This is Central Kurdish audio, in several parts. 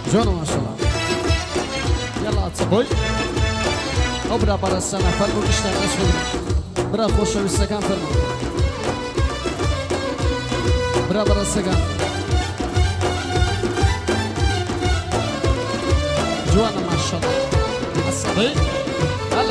جوانە ماشەڵڵا یەڵا چبۆی ئەو برا بەڕەسەنە فەرمو گشتان ئەسفل برا خۆشەویستەکان فەرمو برا بەڕەسەکان جوانە ماشەڵڵا ئەسەبەی هەلا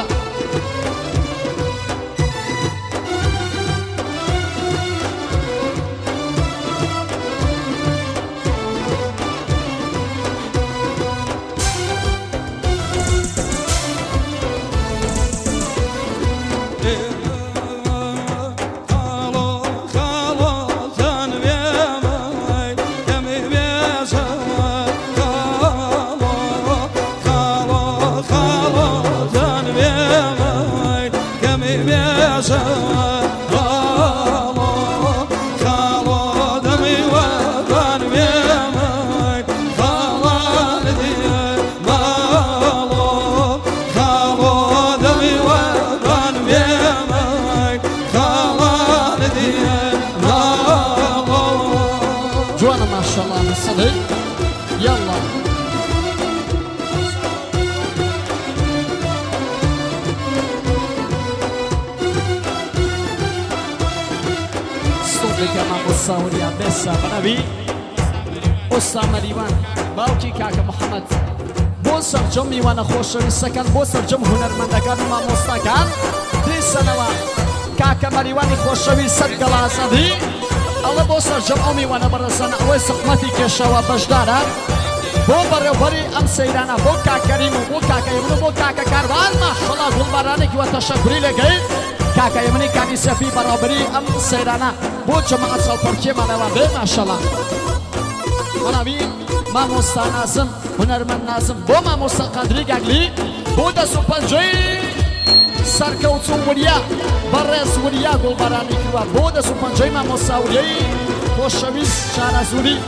ساوریا بسا بنبی اسامه دیوان باوکی کاک محمد بۆ سەرجەم میوانە خۆشەویستەکان بۆ سەرجەم هونەرمەندەکان و مامۆستاکان دیسەنەوە کاکە مەریوانی خۆشەویست سەد گەڵازەدی ئەڵە بۆ سەرجەم ئەو میوانە بەڕێزانە ئەوەی سەقمەتی کێشەوە بەشدارە بۆ بەڕێوەبەری ئەم سەیرانە بۆ کاکەریم و بۆ کاکە یەمن و بۆ کاکە کاروان ماشەڵڵا گوڵبارانێکی وە تەشەکوری لەگەی کاکە یەمنی کاکی سەفی بەڕێوەبەری ئەم سەیرانە بۆ جەماعەت سەڵپەرکێمانەوە بێ ماشەڵڵا بەناوی مامۆستا نازم هونەرمەند نازم بۆ مامۆستا قادری گاگلی بۆ دەست و پەنجەی سەرکەوت و وریا بەڕێز وریا گوڵبارانی کردووە بۆ دەست و پەنجەی مامۆستا وریای خۆشەویست شارەزووری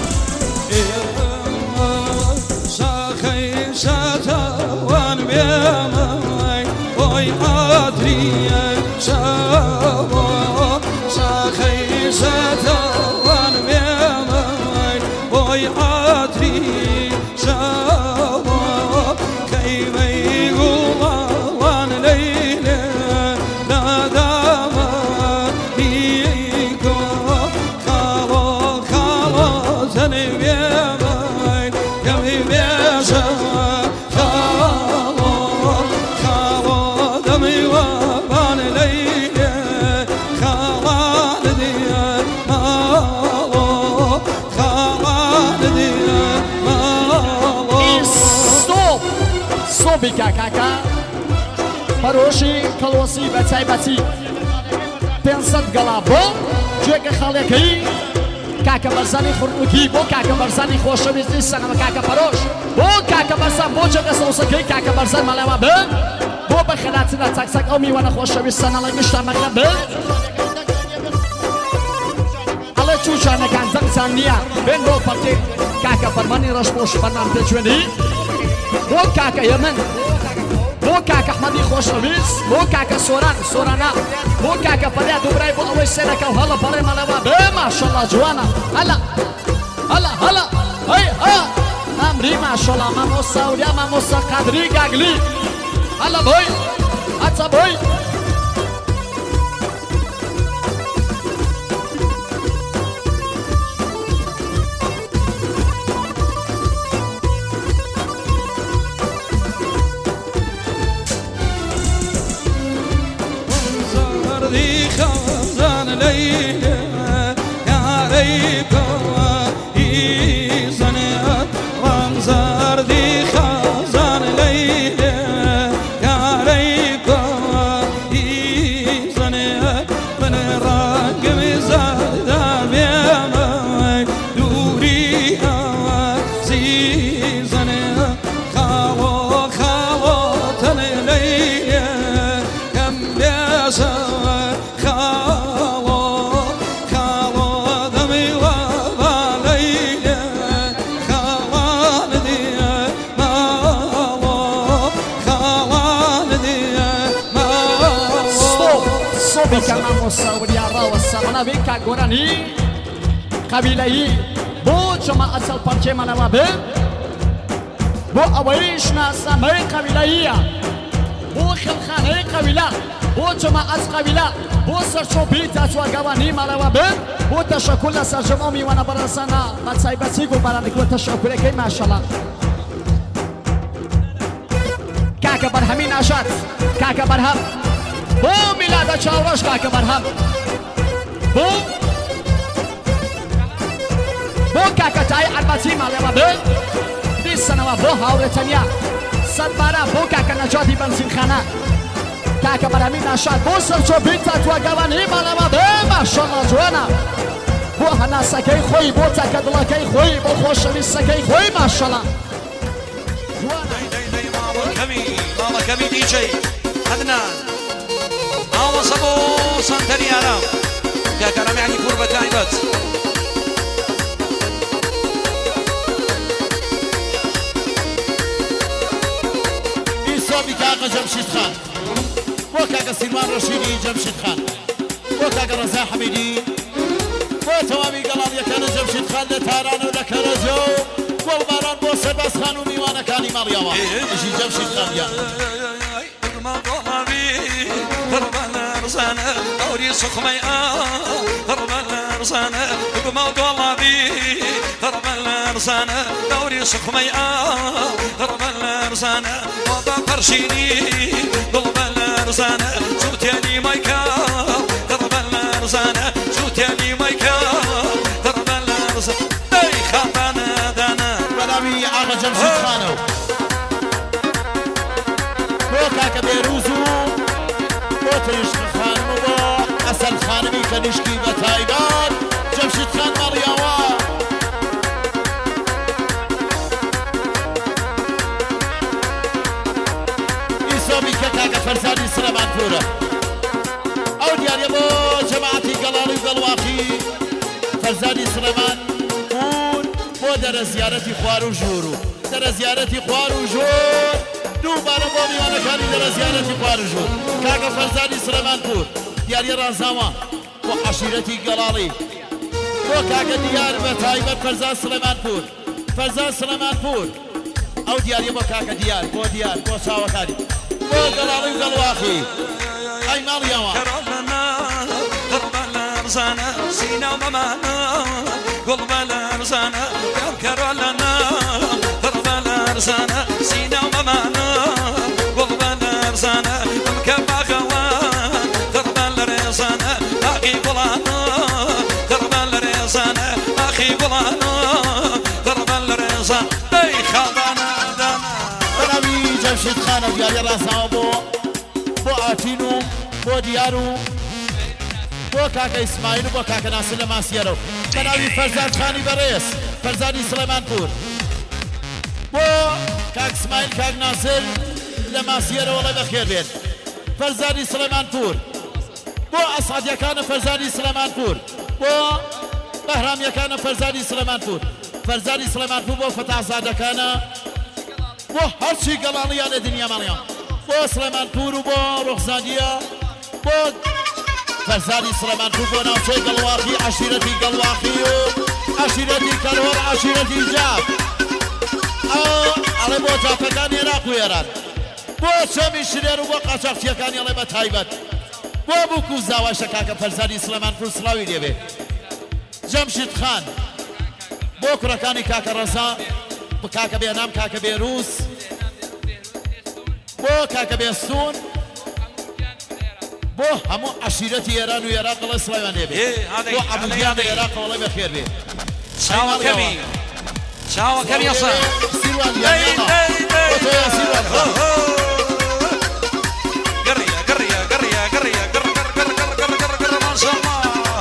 شاخەی شاتەوان بێمەی بۆی قادریە شەوە شاخەی شاتەوان بێمەی بۆی قادری شەوە کەیوەی گوڵاوان لەیلێ نادامە هیگۆ خاڵۆ خاڵۆ زەنێ بێمەی کەمی بێژە خاڵۆ خاڵۆ دەمیوەبان لەیلێ خاڵان دیە ماڵۆ خاڵان دیە ماڵۆ سۆبی کاکاکە بەرۆشی کەڵۆسی بە تایبەتی 500 گەڵا بۆ گوێگە خەڵێکەی کاکە بەرزانی خوڕنوکی بۆ کاکە بەرزانی خۆشەویستی سەنەمە کاکە پەرۆش بۆ کاکە بەرزان بۆ جێگە سەوسەکەی کاکە بەرزان مەڵێوە بێ بۆ بەخەلاتنە چاکسەک ئەو میوانە خۆشەویست سەنەڵە گشتە مەگە بێ ئەڵێ چووچانەکان زەنگزان نییە بێن بۆ پەرتێک کاکە فەرمانی ڕەشپۆش فەرمان پێچوێنی بۆ کاکە یەمن بۆ کاکە ئەحمەدی خۆشەویست بۆ کاکە سۆران سۆرانە بۆ کاکە فەریاد دووبرای بۆ ئەوەی سێنەکە و هەڵە پەڕێ مەڵەوە بێ ماشەڵڵا جوانە هەلا هەلا هەلا هەی هە ئەمری ماشەڵڵا مامۆستا وریا مامۆستا قادری گاگلی هەلا بۆی هەچە بۆی خزان ليلى يا ريكو إيزانيات وانزار دي خزان ليلى يا ريكو إيزانيات من راقم زادا بيامي دوري زيزانيات خالو خالو تنليلى كم بيسا بکە مامۆستا وریا ڕاوەستا مەناوی کاگۆرانی قەبیلەیی بۆ جەماعەت سەڵپەرکێمانەوە بێ بۆ ئەوەی شناسنامەی قەبیلەیە بۆ خەڵخانەی قەبیلە بۆ جەماعەت قەبیلە بۆ سەرچۆپی تاچواگەوانی ماڵەوە بن بۆ تەشەکر لە سەرجەم ئەو میوانە بەڕێزانە بە تایبەتی گوڵبارانێکوە تەشەکورەکەی ماشەڵڵا کاکە بەرهەمی ناژاد کاکە بەرهەم بۆ میلادە چاوەڕەش کاکە بەرهەم بۆ کاکە تای عەربەتی ماڵەوە بن دیسەنەوە بۆ هاوڕێتەنیا سەدبارە بۆ کاکە نەجاتی بەنزینخانە کاکە بەرهەمی ناشاد بۆ سەرچۆپی تاتوواگەوانی ماڵەوە بێ ماشەڵڵا جوانە بۆ هەناسەکەی خۆی بۆ تاکە دڵەکەی خۆی بۆ خۆشەویستەکەی خۆی ماشەڵڵا ماڵەکەمی دیجەی عەدنان ئاوەسە بۆ سانتەریانە کاکەڕەمیانی پوور بە تایبەت ئیسۆبی کاکە جەمشید خان بۆ کاکە سیلمان ڕەشیدی جەمشید خان بۆ کاکە ڕەزا حەمیدی بۆ تەواوی گەڵاڵیەکانە جەمشید خان لە تارانە و لە کەرەجە و گۆڵباران بۆ سەرباز خان و میوانەکانی مەڕیاوە دژی جەمشید خانیان رزانة أوري سخمي ضرب الرزانة بموت والله بي ضرب الرزانة أوري سخمي ضرب الرزانة وضع فرشيني ضرب الرزانة زوتياني مايكا ضرب الرزانة زوتياني مايكا ضرب الرزانة أي خطانا دانا بلاوي عاقة جمشيد خانو بوكا كبيروزو بوتريش خانم وبو أسل خانمي كنشكي بتايبان جمشيد خان مرياوا إيسوبي كاكا فرزاني سلمان فورة أو دياري بو جماعتي قلالي وقلواخي فرزاني سلمان فور بو در زيارتي خوارو جورو در زيارتي خوارو جور دووبارە بۆ میوانەکانی دەرە زیارەتی خوارژۆر کاکە فەرزانی سلەمانپور دیاریە ڕازاوە بۆ عەشیرەتی گەڵاڵی بۆ کاکە دیار بە تایبەت فەرزان سلەمانپور فەرزان سلەمانپور ئەو دیاریە بۆ کاکە دیار بۆ چاوەکانی بۆ گەڵاڵی و گەڵواخی ئەی ماڵیەوە رزانة سينا وممانا قلب الرزانة يذكر لنا ضرب الرزانة سينا وممانا قلب الرزانة مكبا خوان ضرب الرزانة أخي قلانا ضرب الرزانة أخي قلانا ضرب الرزانة أي خضانا دانا بەناوی جەمشید خانە دیارە ڕاستاوە بۆ ئاتین و بۆ دیار و بۆ کاکە ئیسماعیل و بۆ کاکە ناسر لە ماسیەرە و بەناوی فەرزاد خانی بەڕێز فەرزادی سلەمانپور بۆ کاک ئیسماعیل کاک ناسر لە ماسیەرە وەڵێ بەخێر بێن فەرزادی سلەمانپور بۆ ئەسعەدیەکانە فەرزادی سلەمانپور بۆ بەهرامیەکانە فەرزادی سلەمانپور فەرزادی سلەمانپور بۆ فەتاحزادەکانە بۆ هەرچی گەڵاڵیان لە دنیامانیان بۆ سلەمانپور و بۆ ڕوخزادیە بۆ فەرزانی سلەمانپور بۆ ناوچەی گەڵواخی عەشیرەتی گەڵواخی و عەشیرەتی کەلهۆر عەشیرەتی جاف ئەڵێ بۆ جافەکانی عێراق و ئێران بۆ چەمی شرێر و بۆ قاچاقچیەکانی ئەڵێ بە تایبەت بۆ بووکو زاواشە کاکە فەرزانی سلەمانپور سڵاوی لێبێ جەمشید خان بۆ کوڕەکانی کاکە ڕەزا کاکە بێنام کاکە بێروس بۆ کاکە بێستون بۆ هەموو عەشیرەتی ئێران و عێراق ئەڵێ سڵاویان لێبێ بۆ عەبدولگیان لە عێراق ئەڵێ بەخێر بێ چاوەکەمی ئەسا سیروان یانیانە بۆ تۆیە سیروان خان گەڕە ماشەڵڵا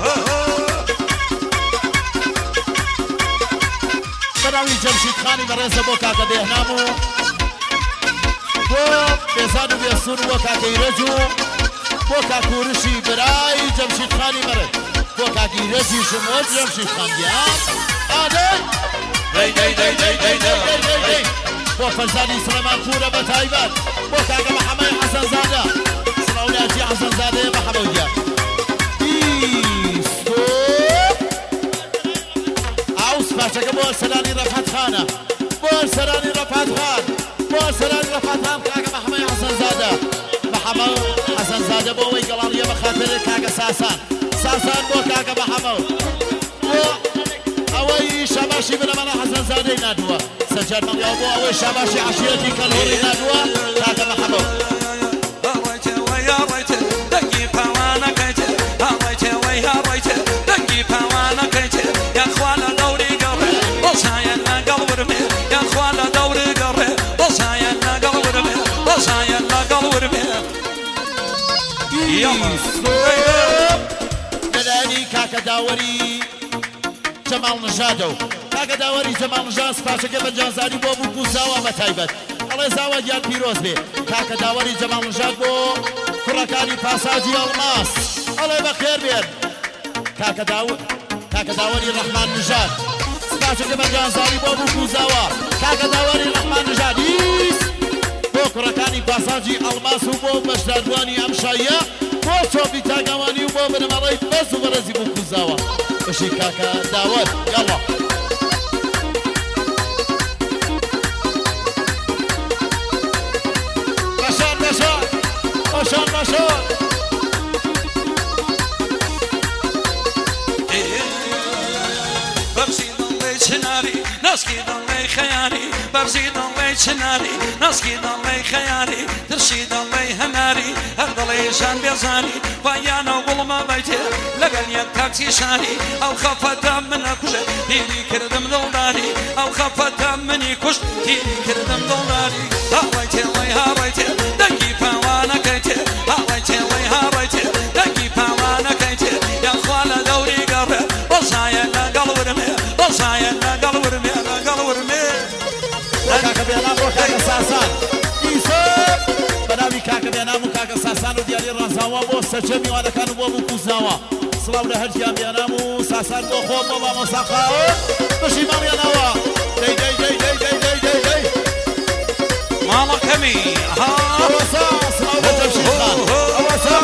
بەناوی جەمشید خانی بەڕێزە بۆ کاکە بێهنام و بۆ بێزان و بێسون و بۆ کاکە ئیرەج و بۆ کاکوورشی برای جەمشید خانی بەڕێ بۆ کاکە ئیرەجی شمۆت جەمشید خان دیان ئادەی بۆ فەرزانی سلەمانپورە بە تایبەت بۆ کاکە مەحەمەد حەسەنزادە سڵاولاتی حەسەنزادەیە مەحەمەد دیار ئاو سپاسەکە بۆ سەلانی ڕەفعەت خانە بۆ سەرانی ڕەفات خان بۆ سەرانی ڕەفات خان کاکە محەمەد حەسەن زادە محەمەد حەسەن زادە بۆ ئەوەی گەڵاڵیە بە خاترە کاکە ساسان ساسان بۆ کاکە محەمەد بۆ ئەوەی شاباشی بنەمانە حەسەن زادەی نادووە سەجاد مەڵیاو بۆ ئەوەی شاباشی عەشیرەتی کەلهۆڕی نادووە کاکە محەمەد لەلایەنی کاکە داوەری جەماڵ نژادە و کاکە داوەری جەماڵ نژاد سپاسەکە بەنجانزاری بۆ بوو زاوا بە تایبەت ئەڵێ زاوا دیار پیرۆز بێ کاکە داوەری جەماڵ نژاد بۆ کوڕەکانی پاساجی ئەڵماس ئەڵێ بەخێر بێن کاکە داوەری ڕەحمان نژاد سپاسەکە بەنجانزاری بۆ بوو زاوا کاکە داوەری ڕەحمان نژاد بۆ کوڕەکانی پاساجی ئەڵماس و بۆ بەشداربوانی ئەم شایە بۆ چۆپی تاگەوانی و بۆ بنەمەڵەی بەس و بەرەزی بوو کوزاوە بەشی کاکە داوەر یاڵا بەشان بەشان بەشان بەشان بەرزی دڵی چناری ناسکی دڵی خەیاری بەرزی دڵی چناری ناسکی دڵی خەیاری ترشی دڵی هەناری هەر دڵیشان بێزانی پایانە و گوڵمە بەیتێ لەگەل یەک تاکسی شاری ئەو خەفەتە منە کوشت هیری کردم دڵداری ئەو خەفەتە منی کوشت هیری کردم دڵداری هاوای تێڵی هاوای تێ دەنگی پاوانەکەی تێ هاوای تێڵی هاوای تێ دەنگی پاوانەکەی تێ یانخوا لە دەوری گەڕێ بەسایە لەگەڵ ورمێ بەسایە لەگەڵ ورمێ لەگەڵ ورمێ کاکە بێنام بۆ کاکە ساسان ئیسۆ بەناوی کاکە بێنام و کاکە ساسان و دیاری ڕازاوە بۆ سەرچە میوانەکان و بۆ بکوزاوە سڵاو لە هەرجیان بێنام و ساسان بۆ خۆم بۆ مامۆساقاوە پشیمانیانەوە دەی دەی دەی دەی دەی دەی دەی دەی ماڵەکەمی ئەوەسا سڵاو بە جەمشید خان ئەوەسا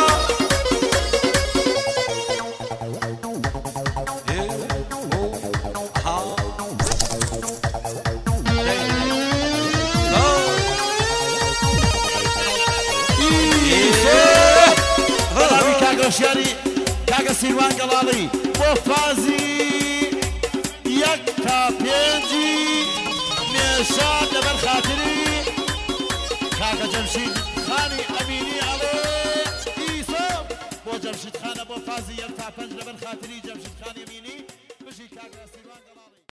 شیاری کاکە سیروان گەڵاڵی بۆ فازی یەک تا پێنجی نێشان لەبەر خاتری کاکە جەمشید خانی ئەمینی ئەڵێ ئیسۆ بۆ جەمشید خانە بۆ فازی یەک تا پێنج لەبەر خاتری جەمشید خانی ئەمینی بژی کاکە سیروان گەڵاڵی